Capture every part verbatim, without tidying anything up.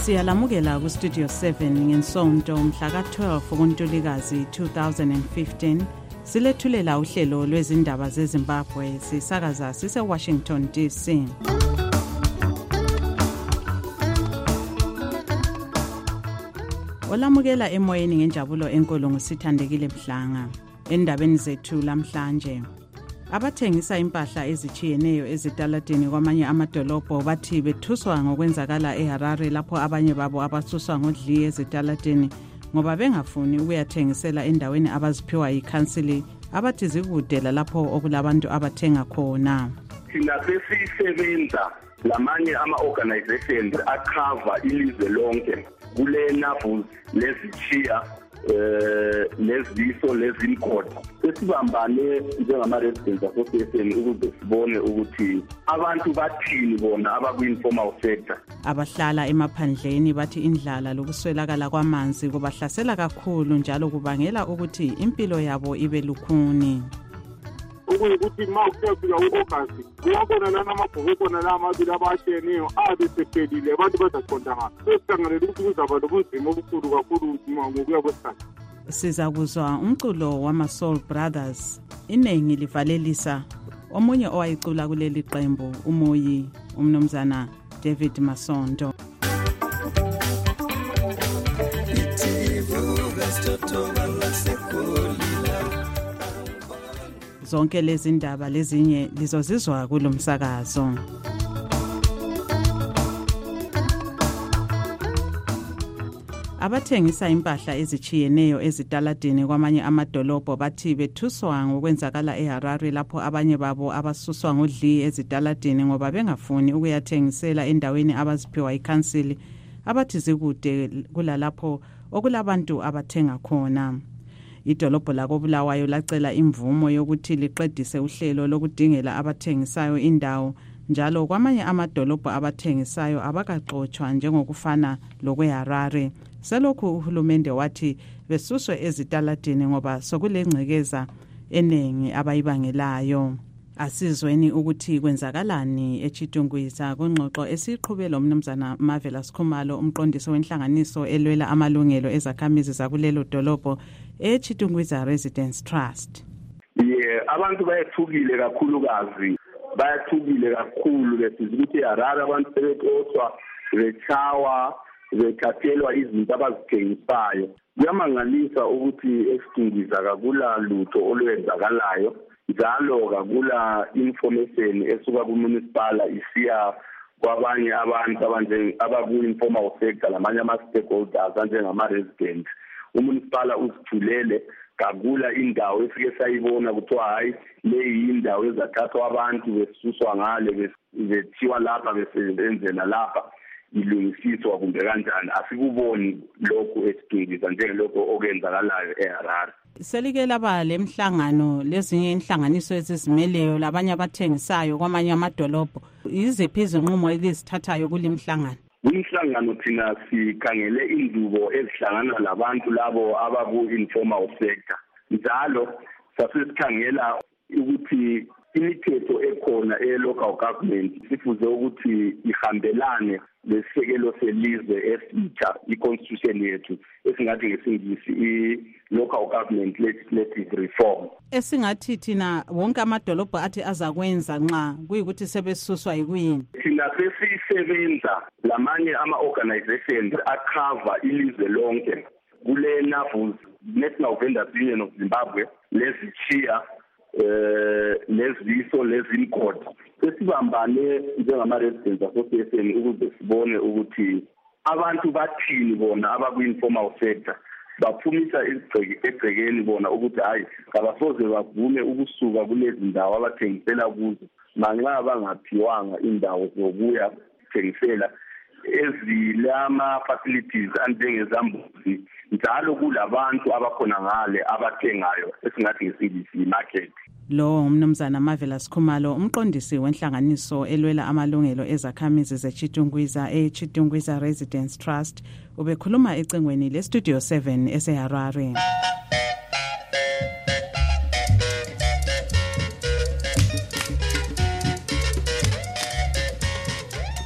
Siyalamukela ku Studio seven ngensonto mhla ka twelve kuNtulikazi two thousand fifteen. Silethulela uhlelo lwezindaba zeZimbabwe sisakaza sise Washington D C. Olamukela emoyeni ngenjabulo enkulu ngusithandekile Mhlanga. Endabeni zethu lamhlanje, abathengisa impahla ezichiyeneyo ezitaladini kwamanye amadolobho bathi bethuswa ngokwenzakala eHarare lapho abanye babo abasuswa ngodli ezitaladini ngoba bengafuni ukuyathengisela endaweni abaziphiwa yikhansili abathi zikudela lapho okulabantu abathenga khona. Thina sesisebenza lamanye ama-organizations akhava ilizwe lonke kule navus lezichiya eh leziso lezinkodi sesibambane njengama-residents association ukuze sibone ukuthi abantu bathini bona abaku-informal sector. Abahlala emaphandleni bathi indlala lokuswelakala kwamanzi kubahlasela kakhulu njalo kubangela ukuthi impilo yabo ibe lukhuni. Ukuthi ma ukufika u-August kuyabona lana amabhuku khona la amabili abasheneyo abe sephelile abantu bazaqonda ngaphi sesihlangane ukuthi kuzaba lobunzima obukhulu kakhulu ngokuya kwesikhathi. Siza kuzwa umculo wama-Soul Brothers inengi livalelisa omunye owayicula kuleli qembu umoyi umnumzana David Masondo. Zonke lezi ndaba lezinye lizozizwa kulomsakazo. Abathengisa impahla ezichiyeneyo ezitaladini kwamanye amadolobho bathi bethuswa ngokwenzakala eHarare lapho abanye babo abasuswa ngodli ezitaladini ngoba bengafuni ukuyathengisela endaweni abaziphiwa yikhansili abathi zikude kulalapho okulabantu abathenga khona. Idolobho lakoBulawayo lacela imvumo yokuthi liqedise uhlelo lokudingela abathengisayo indawo njalo kwamanye amadolobho abathengisayo abakaxoxwa njengokufana lokweHarare. Selokhu uhulumende wathi besuswe ezitaladini ngoba sokulengcekeza enengi abayibangelayo. Asizweni ukuthi kwenzakalani eChitungwiza kungxoxo esiqhubela umnumzana Marvelous Khumalo umqondisi wenhlanganiso elwela amalungelo ezakhamizi zakulelo dolobho eChitungwiza Residents Trust. Yeah, abantu bayethukile kakhulukazi bayathukile kakhulu besiza ukuthi eHarare abantu sebexoxwa bechawa bethathelwa izinto abazithengisayo. Kuyamangalisa ukuthi eChitungwiza kakula lutho olwenzakalayo njalo kakula information esuka ku-municipal isiya kwabanye abantu abanje abaku-informal sector lamanye ama-stakeholders anjengama-residents. Umunicipal usithulele kakula indawo efike sayibona kuthiwa hayi leyi indawo ezathathwa abantu besuswa ngale bethiwa lapha besebenzela lapha ilungisiswa kumbe kanjani. Asikuboni lokhu eChitungwiza njengelokho okwenzakalayo eHarare. Selike laba lemhlangano lezinye inhlanganiso ezizimeleyo labanye abathengisayo kwamanye amadolobho iziphi izinqumo ezithathayo kulimhlangano? Umhlangano thina sikhangele indubo ezihlangana labantu labo abaku-informal sector njalo sasikhangela ukuthi imithetho ekhona e-local government sifuze ukuthi ihambelane lesekelo selizwe esitsha i-constitution yethu esingathi ngesingisi i-local government legislative reform. Esingathi thina wonke amadolobho athi azakwenza nxa kuyikuthi sebesuswa yikuyini? Thina sesisebenza lamanye ama-organizations akhava ilizwe lonke kule navus National Vendors Union of Zimbabwe lezichiya eh leziso lezinkodi sesibambane njengama-residents association ukuze sibone ukuthi abantu bathini bona abaku-informal sector baphumisa egcekeni bona ukuthi hayi kabasoze bavume ukusuka kulezi ndawo abathengisela kuzo manxa bangaphiwanga indawo zokuya thengisela ezilama facilities anjengezambuzi njalo kulabantu abakhona ngale abathengayo esingathi ngesingisi market. Lo umnumzana Marvelous Khumalo umqondisi wenhlanganiso elwela amalungelo ezakhamizi zeChitungwiza eChitungwiza Residents Trust ubekhuluma ecingweni le Studio seven eseHarare.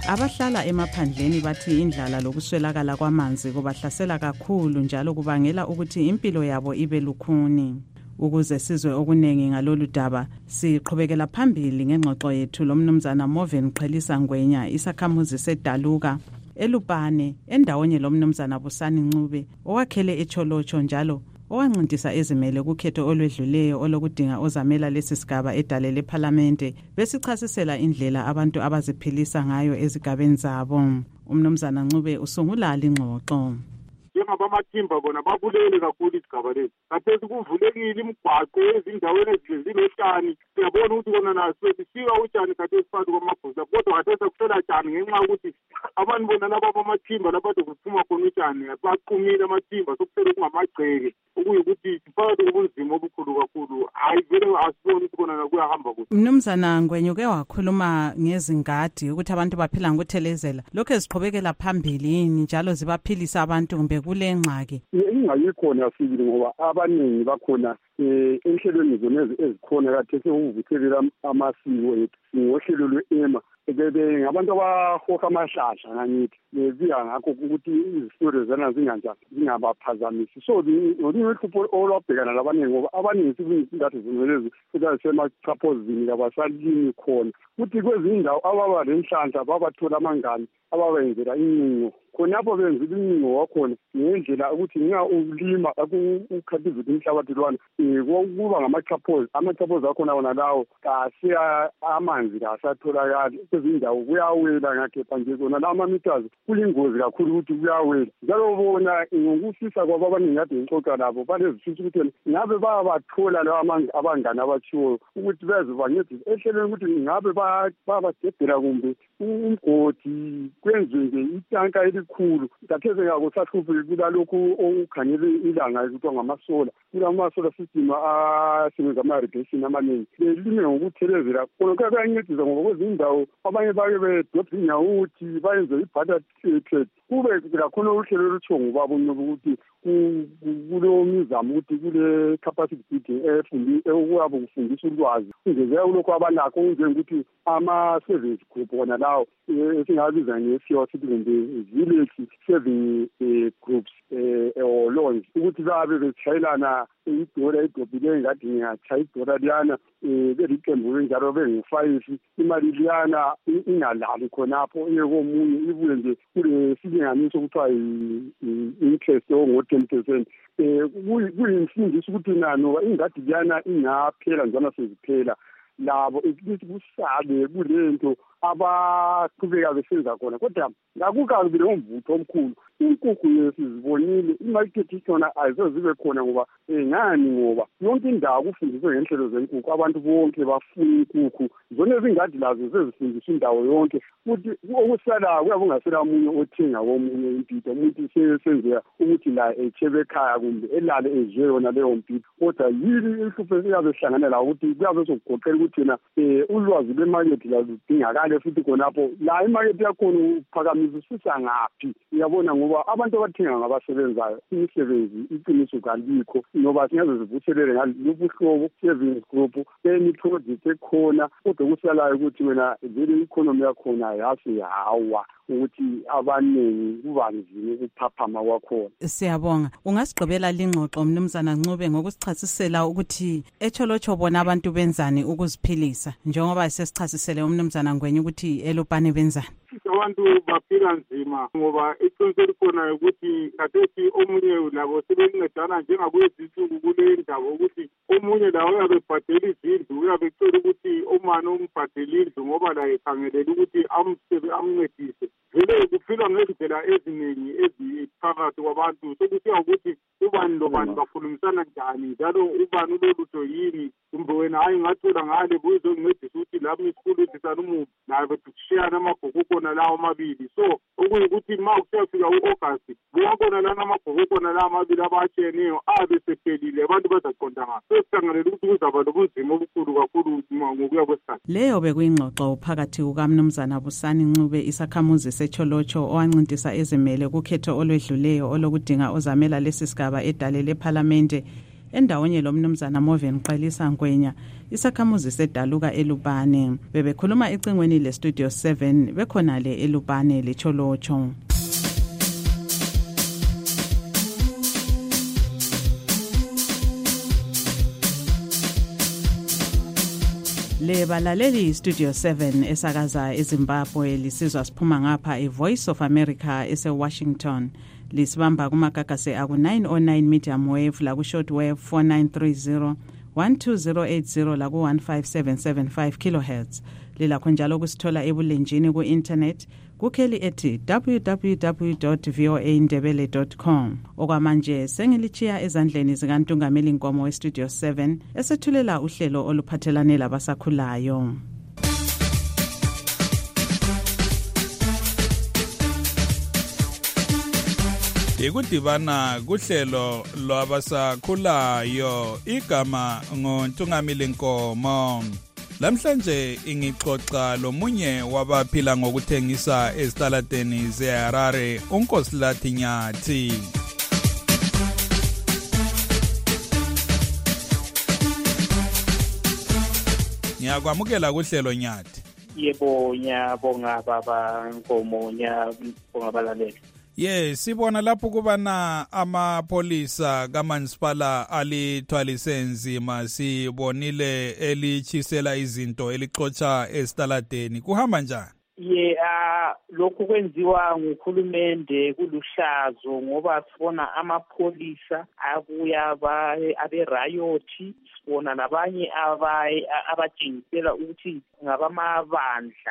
Abahlala emaphandleni bathi indlala lokuswelakala kwamanzi kubahlasela kakhulu njalo kubangela ukuthi impilo yabo ibe lukhuni. Ukuze sizwe okunengi ngalolu daba, siqhubekela phambili ngengxoxo yethu lomnumzana Moven Qhelisa Ngwenya, isakhamuzi seDaluka eLupane, endawonye lomnumzana Busani Ncube owakhele eCholocho njalo owancintisa ezimele kukhetho olwedluleyo olokudinga ozamela lesi sigaba edale leParlamente, besichasisela indlela abantu abaziphilisa ngayo ezigabeni zabo. Umnumzana Ncube usungula ingxoxo. Njengabamathimba bona babulele kakhulu isigaba lesi. Kathesi kuvulekile imigwaqo ezindaweni ezilezilotshani. Siyabona ukuthi kona naso sifika utshani kathesi phakathi kwamabhuza. Kodwa kathesi kusela tshani ngenxa yokuthi abantu bona laba bamathimba lapho kuphuma khona utshani baqumile amathimba sokusele kungamagceke. Ukuyukuthi phakathi kobunzima obukhulu kakhulu. Hayi vele asiboni ukuthi kona kuyahamba kuhle. Mnumzana Ngwenya uke wakhuluma ngezingadi ukuthi abantu baphila ngokuthelezela. Lokho eziqhubekela phambili yini njalo zibaphilisa abantu kumbe kule ngxaki? Ingayikhona sibili ngoba abaningi bakhona enhlelweni zona ezikhona kade sekuvuthelela amasiko ethu ngohlelo lwe-ema bebe ngabantu abahoha amahlahla ngangithi bebiya ngakho ukuthi izistory zana zinganjani zingabaphazamisi. So ngolinye uhlupho olwabhekana labaningi ngoba abaningi sikungathi zingelezi kuzasemachapozini kabasalini khona ukuthi kwezinye indawo ababa lenhlanhla babathola amangane ababenzela incingo khonapho benza incingo wakhona ngendlela ukuthi nxa ulima ukhathizile inhlabathi lwana kuba ngamachapozi amachapozi akhona wona lawo kasiya amanzi kasatholakala kwezindawo kuyawela ngakepha nje kona la amamithazi kuyingozi kakhulu ukuthi kuyawela njalo bona ngokusisa kwabo abaningi kade ngixoxa labo balezifisa ukuthi ngabe bayabathola lawo amanzi abangane abatshiwo ukuthi bezibancedisa ehlelweni ukuthi ngabe babadedela kumbe umgodi kwenziwe nje itanka elikhulu katheze ngakusahluphi kulalokhu okukhangele ilanga kuthiwa ngamasola kulamasola system asebenza ama-irrigation amaningi belime ngokuthelezela khona kuyancedisa ngoba kwezinye indawo abanye bake bedobhe inyawuthi bayenze i-butter trade kube kakhulu uhlelo olutsho ngubaba ukuthi kulo mizamo ukuthi kule capacity building efundi okuyabe kufundisa ulwazi ungezeka kulokho abanakho njengokuthi ama-service group wona lawo esingabiza nge-fiyo sithi kumbe village serving groups or loans ukuthi babe betshayelana idola edobhileyo ngathi ngiyatshaya idola liyana beliqembu njalo bengu-five imali liyana ingalali khonapho iyekomunye ibuye nje kule silinganiso kuthiwa i-interest ongo-ten percent kuyimfundiso ukuthi nanoba ingadi liyana ingaphela njalo seziphela labo ukuthi kusale kulento abaqhubeka besenza khona kodwa ngakukabi le umvutho omkhulu inkukhu yesizibonile imarket khona ayizozibe khona ngoba ngani ngoba yonke indawo kufundiswe ngenhlelo zenkukhu abantu bonke bafuna inkukhu zona ezingadi lazo sezifundiswa indawo yonke futhi okusala kuyabe ungasela omunye othenga komunye impilo umuntu senzeka ukuthi la echebe ekhaya kumbe elale ezwe yona leyo mpilo kodwa yini ihlupho esiyabe sihlangana la ukuthi kuyabe sokugoqela ukuthi na ulwazi lwemarket lazidingakala futhi khonapho la imarket yakhona uphakamisa usisa ngaphi uyabona ngoba abantu abathenga ngabasebenzayo imisebenzi iqiniso kalikho ngoba singaze sivuthelele ngalobuhlobo savings group any project ekhona kodwa kusalayo ukuthi wena vele economy yakhona yasi hawa ukuthi abaningi kubanzima ukuphaphama kwakhona. Siyabonga. Ungasigqibela lingxoxo Mnumzana Ncube ngokusichasisela ukuthi eCholocho bona abantu benzani ukuziphilisa njengoba sesichasisele uMnumzana Ngwenya ukuthi eLupane benzani. Abantu baphila nzima ngoba iqiniso likhona ukuthi kathesi omunye labo sebencedana njengakulezinsuku kule ndaba ukuthi omunye lawo uyabe ebhadela izindlu uyabe ecela ukuthi umane umbhadele indlu ngoba la ekhangelela ukuthi amncedise vele kuphilwa ngezindlela eziningi eziphakathi kwabantu sokusiya ukuthi ubani lobani bakhulumisana njani njalo ubani ulolutho yini kumbe wena hayi ngathola ngale buzoncedisa ukuthi lami isikhuludisana umubi naye bethishiyana amabhuku khona lawo amabili so okuyukuthi ma kusiyafika u-August buwabona lana amabhuku khona lawo amabili abatshiyeneyo abe sephelile abantu bazaqonda ngaphi sesihlanganyela ukuthi kuzaba lobunzima obukhulu kakhulu ngokuya kwesikhathi. Leyo bekuyingxoxo phakathi kukaMnumzana Busani Ncube isakhamuzi seCholocho owancintisa ezimele kukhetho olwedluleyo olokudinga ozamela lesi sigaba edale leParlamente endawonye lomnumzana Moven Qhelisa Ngwenya isakhamuzi sedaluka eLupane. Bebekhuluma ecingweni le Studio seven bekhona le eLupane leCholocho. Le balaleli Studio seven esakaza eZimbabwe lisizwa siphuma ngapha iVoice of America ese Washington. Lisibamba kumagagase aku nine oh nine medium wave la ku short wave four nine three zero one two zero eight zero la ku one five seven seven five kilohertz. Lila kunjalo kusithola ebulenjini ku internet kukheli ethi w w w dot voa ndebele dot com. Okwamanje sengilichiya ezandleni zikaNtungameli Nkomo we Studio seven esethulela uhlelo oluphathelane labasakhulayo. Ikudibana kuhlelo lwabasakhulayo igama ngoNtungameli Nkomo. Lamhlanje ingixoxa lomunye wabaphila ngokuthengisa ezitaladeni zeHarare uNkosilathi Nyathi. Ngiyakwamukela kuhlelo Nyathi. Yebo nyabonga baba Nkomo nyabonga balaleli. Ye sibona lapho kubana amapolisa kaMansipala alithwalise nzima sibonile elichisela izinto elixotsha esitaladeni kuhamba njani? Ye ah lokhu kwenziwa ngukhulumende kuluhlazo ngoba sibona amapolisa abuya abe riot sibona nabanye abatshengisela ukuthi ngabamabandla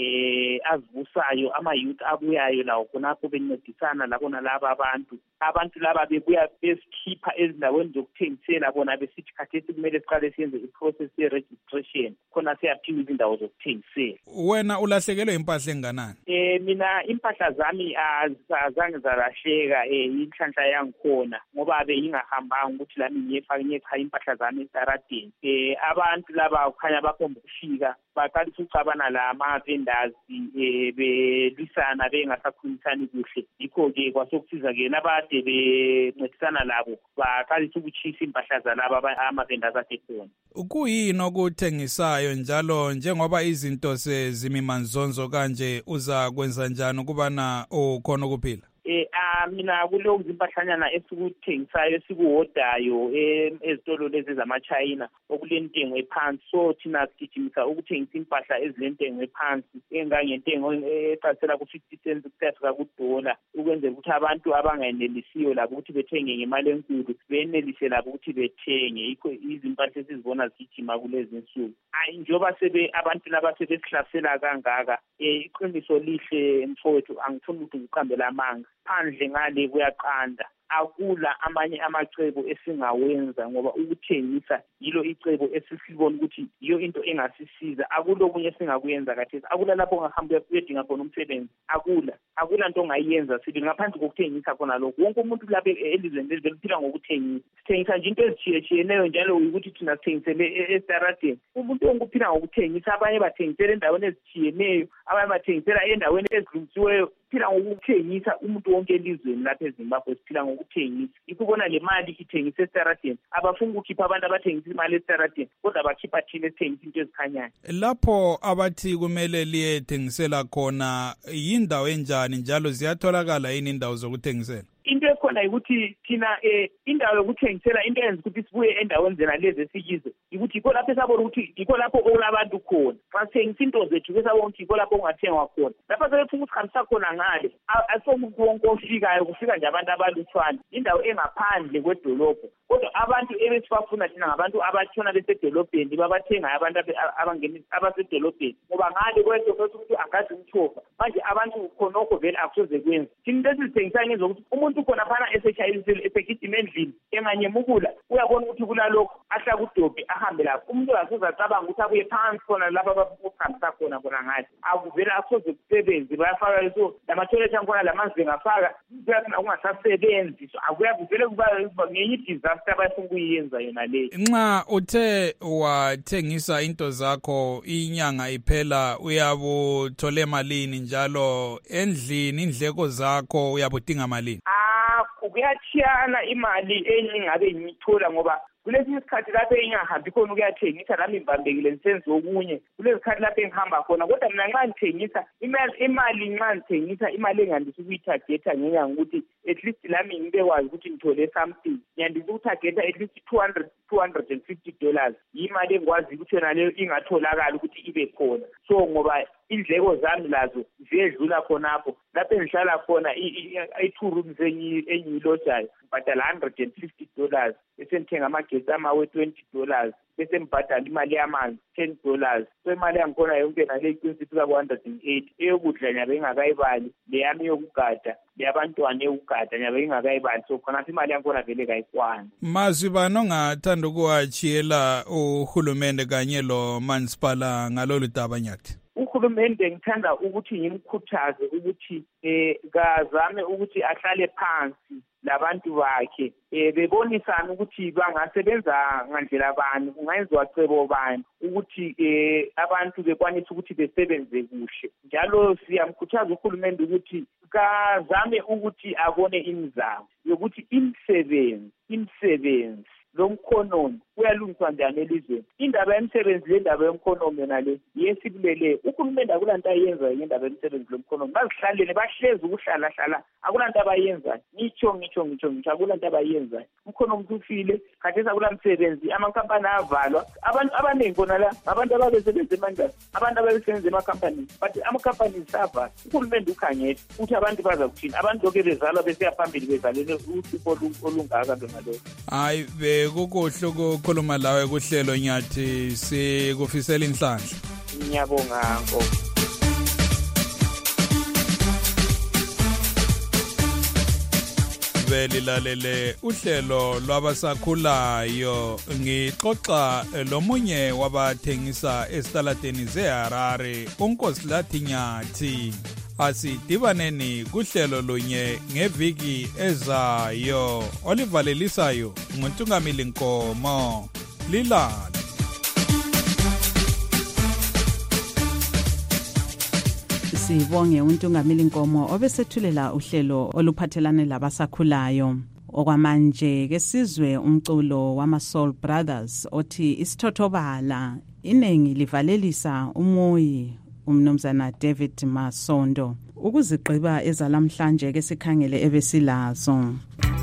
eh azibusayo ama youth abuyayo lawo khonapho bencedisana labona laba abantu abantu laba bebuya besikhipha ezindaweni zokuthengisela bona besithi khathesi kumele siqale siyenze iprocess ye registration khona siyaphiwa izindawo zokuthengisela. Wena ulahlekelwe impahla enganani? Eh mina impahla zami azange zalahleka eh inhlanhla yangikhona ngoba beyingahambanga ukuthi lami ngiyefaka nyecha impahla zami estaradeni. Eh abantu laba kukhanya bakhomba ukufika baqalisa ucabana lama vendors eh belwisana bengasakhulumisani kuhle yikho ke kwasokusiza ke nabade bencedisana labo baqalisa ukuchisa impahla zalaba ama vendors asekhona. Ukuyini okuthengisayo njalo njengoba izinto sezimimanzonzo kanje uza kwenza njani ukubana ukhona ukuphila? Eh ah mina kuloko zimpahlanyana esikuthengisayo esikuhodayo ezitolo lezi zamaChina okulentengo ephansi so thina sigijimisa ukuthengisa impahla ezilentengo ephansi engangentengo eqasela ku fifty cents kufika ku dollar ukwenzela ukuthi abantu abangayenelisiyo labo ukuthi bethenge ngemali enkulu benelise labo ukuthi bethenge yikho izimpahla esizibona zigijima kulezi insuku. Ayi njoba sebe abantu laba sebesihlasela kangaka iqiniso lihle mfowethu angifuni ukuthi ngiqambela amanga phandle ngale kuyaqanda akula amanye amacebo esingawenza ngoba ukuthengisa yilo icebo esisibona ukuthi iyo into engasisiza akulo kunye singakuyenza kathesi akula lapho ongahamba uyedinga khona umsebenzi akula akula into ongayenza sibi ngaphandle kokuthengisa khona lokho wonke umuntu lapha elizweni leli beliphila ngokuthengisa sithengisa nje into ezithiyetshiyeneyo njalo ukuthi thina sithengisele estaradeni umuntu onkuphila ngokuthengisa abanye bathengisela endaweni ezithiyetshiyeneyo abanye bathengisela endaweni ezilungisiweyo phila ngokuthengisa umuntu wonke elizweni lapha eZimbabwe siphila ngokuthengisa ikubona le mali ithengisa estaradeni abafuna ukukhipha abantu abathengisa imali estaradeni kodwa bakhipha thina esithengisa into ezikhanyayo. Lapho abathi kumele liyethengisela khona yindawo enjani njalo ziyatholakala yini indawo zokuthengisela? Into ekhona ukuthi thina eh indawo yokuthengisela into eyenza ukuthi sibuye endaweni zena lezi esikizo ukuthi ikho lapho esabona ukuthi ikho lapho olabantu khona xa sithengisa into zethu besabona ukuthi ikho lapho ongathengwa khona lapho sebefuna ukuhambisa khona ngale asomuntu wonke ofikayo kufika nje abantu abalutshwana indawo engaphandle kwedolobho kodwa abantu ebesibafuna thina ngabantu abatshona besedolobheni babathengayo abantu abangeni abasedolobheni ngoba ngale kwethu ukuthi angazi umthofa manje abantu khonokho vele akusoze kwenza thina lesithengisa ngezo ukuthi umuntu khona phana esechayisile esegijima endlini enganyemukula uyabona ukuthi kulalokho ahla kudobhi ahambe lapho umuntu akasoze acabanga ukuthi abuye phansi khona lapha abakuhambisa khona khona ngathi akuvela akusoze kusebenzi bayafaka leso lamathoyilethi angikhona lamanzi bengafaka kuyathina kungasasebenzi akuyavele kuba ngenye disaster abayifuna ukuyenza yona le. Nxa uthe wathengisa into zakho inyanga iphela uyabuthole malini njalo endlini indleko zakho uyabudinga malini? Ah kuyachiyana imali enye ngabe ngiyithola ngoba kulesi sikhathi lapho engahambi khona ukuyathengisa nami ngibambekile ngisenze okunye kulesi sikhathi lapho engihamba khona kodwa mina nxa ngithengisa imali imali nxa ngithengisa imali engandisa ukuyithagetha ngenyanga ukuthi at least lami ngibekwazi ukuthi ngithole something ngiyandisa ukuthagetha at least two hundred two hundred fifty dollars imali engikwazi ukuthi yona leyo ingatholakala ukuthi ibe khona so ngoba indleko zami lazo ziyedlula khonapho lapho engihlala khona i-two rooms engiyilojayo ngibhadala one hundred fifty dollars bese ngithenga amagesi amawe twenty dollars bese ngibhadala imali yamanzi ten dollars so imali yangikhona yonke nale iqinisi fika ku one hundred eight eyokudla nyabe ingakayibali leyami yokugada leyabantwana eyokugada nyabe ingakayibali so khona imali yangikhona vele kayikwani. Mazwi bani ongathanda ukuwachiyela uhulumende kanye lo manisipala ngalolu daba nyathi? Uhulumende ngithanda ukuthi ngimkhuthaze ukuthi eh kazame ukuthi ahlale phansi labantu bakhe eh bebonisana ukuthi bangasebenza ngandlela bani kungayenziwa cebo bani ukuthi eh abantu bekwanisa ukuthi besebenze kuhle njalo siyamkhuthaza uhulumende ukuthi kazame ukuthi abone imizamo yokuthi imisebenzi imisebenzi lo mkhonomi uyalungiswa njani elizweni. Indaba yemisebenzi lendaba yomkhonomi yona le yesibulele uhulumende akulanto ayenza ngendaba yemisebenzi lo mkhonomi bazihlalele bahlezi ukuhlala hlala akulanto abayenza ngitsho ngitsho ngitsho ngitsho akulanto abayenza umkhonomi ufile khathesi akulamsebenzi amakhampani avalwa abantu abaningi bona la abantu ababesebenza emanjani abantu ababesebenza emakhampani but amakhampani sava uhulumende ukhangele ukuthi abantu baza kuthini abantu lokho bezalwa bese phambili bezalele uhlupho olungaka ngalo. Hayi bekukuhle ukukhuluma lawe kuhlelo nyathi sikufisela inhlanhla. Ngiyabonga nko. Belilalele uhlelo lwabasakhulayo ngixoxa lomunye wabathengisa esitaladeni zeHarare uNkosilathi Nyathi. Asidibaneni kuhlelo lunye ngeviki ezayo olivalelisayo nguNtungamili Nkomo lilala. Sibonge uNtungamili Nkomo obesethulela uhlelo oluphathelane labasakhulayo. Okwamanje ke sizwe umculo wama Soul Brothers othi isithothobala inengi livalelisa umuyi umnumzana David Masondo. Ukuzigqiba ezalamhlanje ke sikhangele ebesilazo.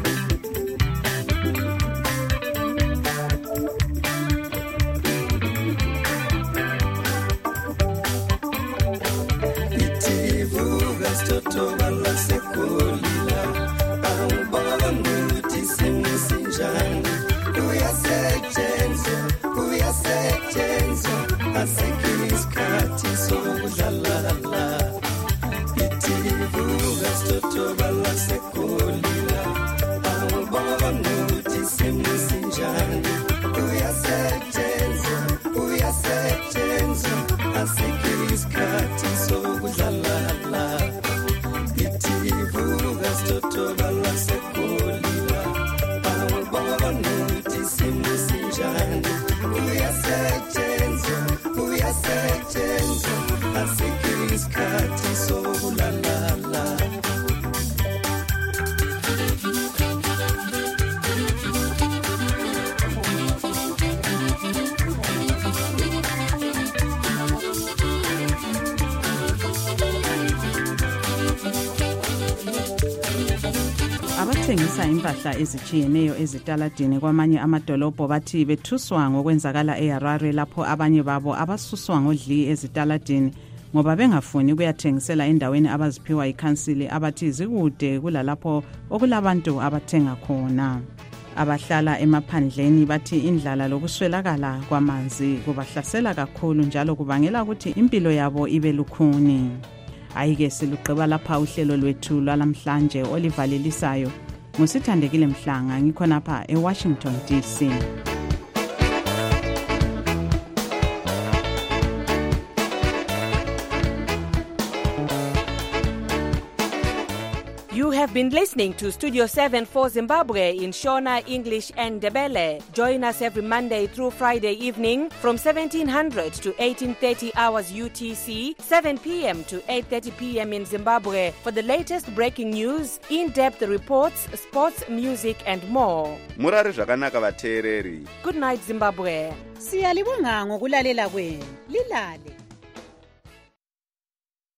Abathengisa impahla ezichiyeneyo ezitaladini kwamanye amadolobho bathi bethuswa ngokwenzakala eHarare lapho abanye babo abasuswa ngodli ezitaladini ngoba bengafuni ukuyathengisela endaweni abaziphiwa ikhansili abathi zikude kulalapho okulabantu abathenga khona. Abahlala emaphandleni bathi indlala lokuswelakala kwamanzi kubahlasela kakhulu njalo kubangela ukuthi impilo yabo ibe lukhuni. Ayike silugqiba lapha uhlelo lwethu lwalamhlanje olivalelisayo. Ngusithandekile Mhlanga ngikhonapha eWashington D C. You You have been listening to Studio seven for Zimbabwe in Shona, English and Ndebele. Join us every Monday through Friday evening from seventeen hundred to eighteen thirty hours U T C, seven p.m. to eight thirty p.m. in Zimbabwe for the latest breaking news, in-depth reports, sports, music and more. Murari zvakanaka vateereri. Good night, Zimbabwe. Siyalibonga ngokulalela kwenu. Lilale.